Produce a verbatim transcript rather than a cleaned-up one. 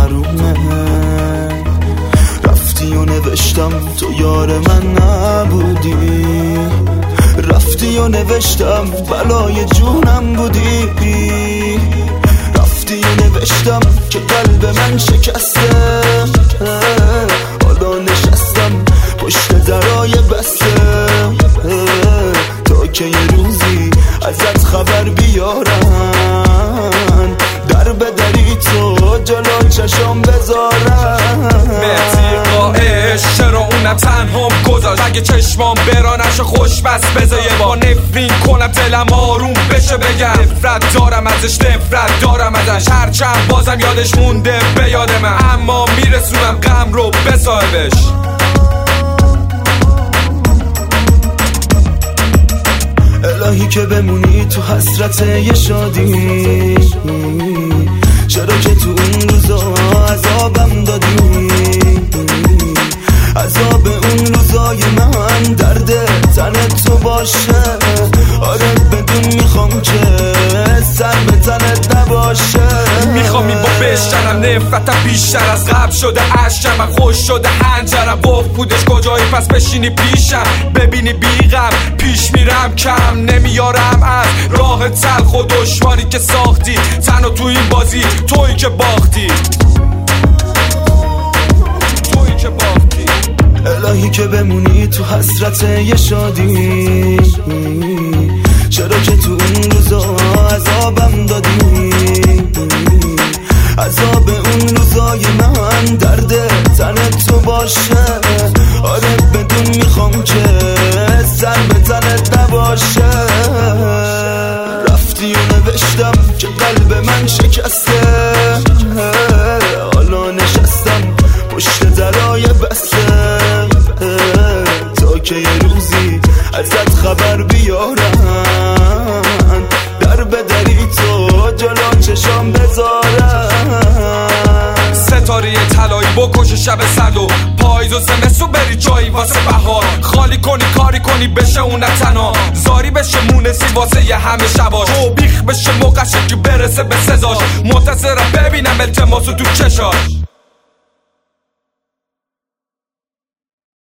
محرومه. رفتی و نوشتم تو یار من نبودی، رفتی و نوشتم بلای جونم بودی، رفتی و نوشتم که قلب من شکسته، حالا نشستم پشت درای بسته، تا که یه روزی ازت خبر بیارن، در بدری تو جلو چشم بذارن. مهدی قائش چرا اونم تنهام گذاشت، اگه چشمام برانش خوش بس بذار یه بار نفرین کنم دلم آروم بشه بگم نفرت دارم ازش، نفرت دارم ازش، هرچند بازم یادش مونده به یاد من، اما میرسونم غم رو به صاحبش. الهی که بمونی تو حسرت یه شادی، چرا که تو اون روزا عذابم دادی، عذاب اون روزای من درد تن تو باشه، آره بدون میخوام که سر به تنت نباشه. میخوام این با بشترم نفرتم بیشتر از قبل شده، عشقم من خوش شده هنجرم بخ پودش کجایی پس بشینی پیشم، ببینی بیغم پیش میرم کم نمیارم از راه تلخ و دشواری که ساختی، تنها تو این بازی تویی که باختی، تویی که باختی. الهی که بمونی تو حسرت یه شادی، چرا که تو اون روزا عذابم دادی، عذاب اون روزای من درد تن تو باشه، آره بدون میخوام که سر به تنت نباشه. رفتی و نوشتم که قلب من شکسته، حالا نشستم پشت درای بسته، تا که یه روزی ازت خبر بیارن، در بدری تو جلو چشم بذارن. ستاره طلایی بکشه شب سرد و پاییز و زمستون بری جایی واسه بهار، خالی کنی کاری کنی بشه اون تنها، زاری بشه مونسی واسه یه همه شباش، و بیخ بشه موقعش که برسه به سزاش، منتظرم ببینم التماسو تو چشاش.